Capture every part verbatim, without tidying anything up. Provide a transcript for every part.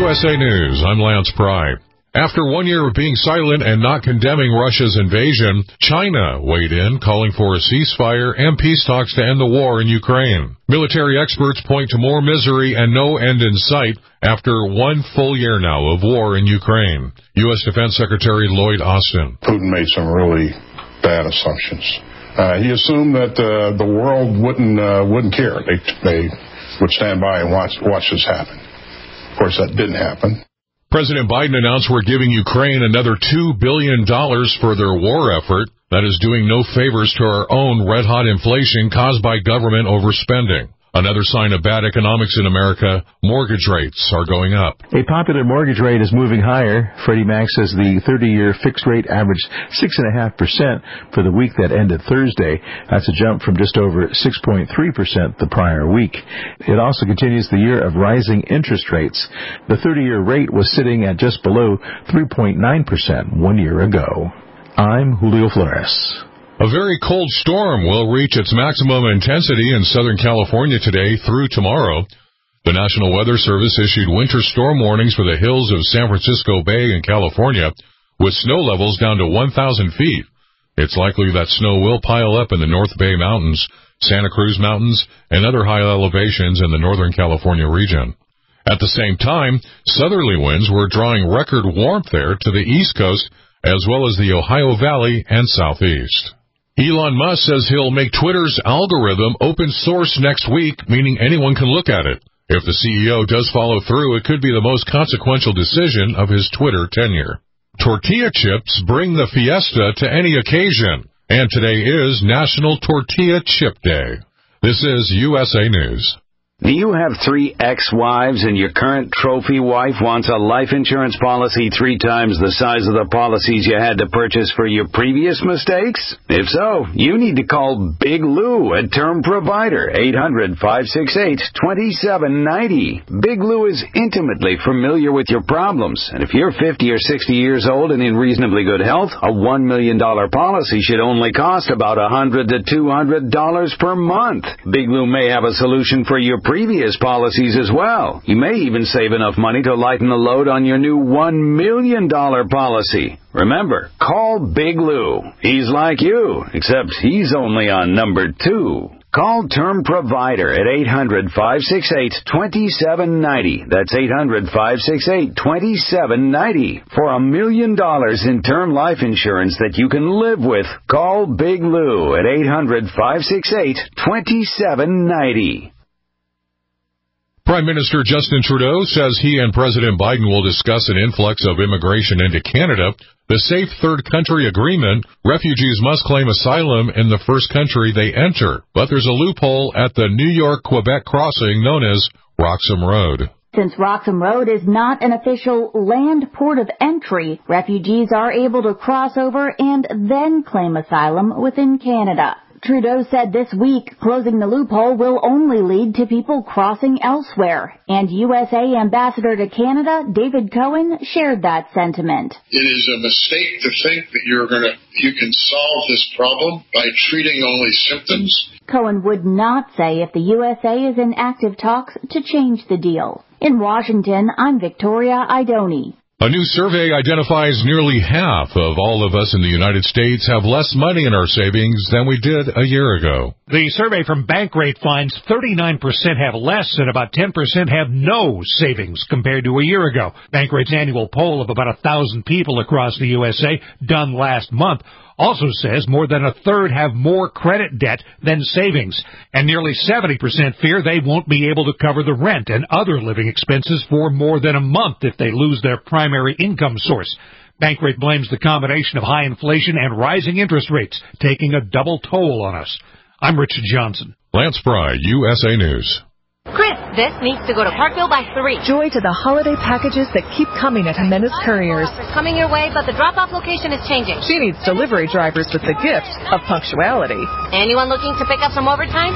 S A News, I'm Lance Pry. After one year of being silent and not condemning Russia's invasion, China weighed in, calling for a ceasefire and peace talks to end the war in Ukraine. Military experts point to more misery and no end in sight after one full year now of war in Ukraine. U S Defense Secretary Lloyd Austin. Putin made some really bad assumptions. Uh, he assumed that uh, the world wouldn't uh, wouldn't care. They they would stand by and watch watch this happen. Of course, that didn't happen. President Biden announced we're giving Ukraine another two billion dollars for their war effort. That is doing no favors to our own red-hot inflation caused by government overspending. Another sign of bad economics in America, mortgage rates are going up. A popular mortgage rate is moving higher. Freddie Mac says the thirty-year fixed rate averaged six point five percent for the week that ended Thursday. That's a jump from just over six point three percent the prior week. It also continues the year of rising interest rates. The thirty-year rate was sitting at just below three point nine percent one year ago. I'm Julio Flores. A very cold storm will reach its maximum intensity in Southern California today through tomorrow. The National Weather Service issued winter storm warnings for the hills of San Francisco Bay in California, with snow levels down to one thousand feet. It's likely that snow will pile up in the North Bay Mountains, Santa Cruz Mountains, and other high elevations in the Northern California region. At the same time, southerly winds were drawing record warmth there to the East Coast, as well as the Ohio Valley and Southeast. Elon Musk says he'll make Twitter's algorithm open source next week, meaning anyone can look at it. If the C E O does follow through, it could be the most consequential decision of his Twitter tenure. Tortilla chips bring the fiesta to any occasion, and today is National Tortilla Chip Day. This is U S A News. Do you have three ex-wives and your current trophy wife wants a life insurance policy three times the size of the policies you had to purchase for your previous mistakes? If so, you need to call Big Lou at Term Provider, eight hundred, five six eight, two seven nine zero. Big Lou is intimately familiar with your problems, and if you're fifty or sixty years old and in reasonably good health, a one million dollars policy should only cost about one hundred to two hundred dollars per month. Big Lou may have a solution for your previous policies as well. You may even save enough money to lighten the load on your new one million dollars policy. Remember, call Big Lou. He's like you, except he's only on number two. Call Term Provider at eight hundred, five six eight, two seven nine zero. That's eight hundred, five six eight, two seven nine zero. For a million dollars in term life insurance that you can live with, call Big Lou at eight hundred, five six eight, two seven nine zero. Prime Minister Justin Trudeau says he and President Biden will discuss an influx of immigration into Canada. The Safe Third Country Agreement, refugees must claim asylum in the first country they enter, but there's a loophole at the New York-Quebec crossing known as Roxham Road. Since Roxham Road is not an official land port of entry, refugees are able to cross over and then claim asylum within Canada. Trudeau said this week closing the loophole will only lead to people crossing elsewhere, and U S A Ambassador to Canada David Cohen shared that sentiment. It is a mistake to think that you're going to you can solve this problem by treating only symptoms. Cohen would not say if the U S A is in active talks to change the deal. In Washington, I'm Victoria Idoni. A new survey identifies nearly half of all of us in the United States have less money in our savings than we did a year ago. The survey from Bankrate finds thirty-nine percent have less and about ten percent have no savings compared to a year ago. Bankrate's annual poll of about one thousand people across the U S A, done last month, also says more than a third have more credit debt than savings, and nearly seventy percent fear they won't be able to cover the rent and other living expenses for more than a month if they lose their primary income source. Bankrate blames the combination of high inflation and rising interest rates taking a double toll on us. I'm Richard Johnson. Lance Pry, U S A News. Chris, this needs to go to Parkville by three. Joy to the holiday packages that keep coming at Jimenez Couriers. Coming your way, but the drop-off location is changing. She needs delivery drivers with the gift of punctuality. Anyone looking to pick up some overtime?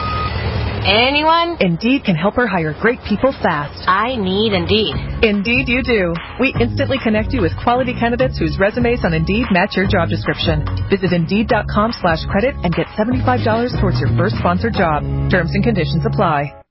Anyone? Indeed can help her hire great people fast. I need Indeed. Indeed you do. We instantly connect you with quality candidates whose resumes on Indeed match your job description. Visit Indeed.com slash credit and get seventy-five dollars towards your first sponsored job. Terms and conditions apply.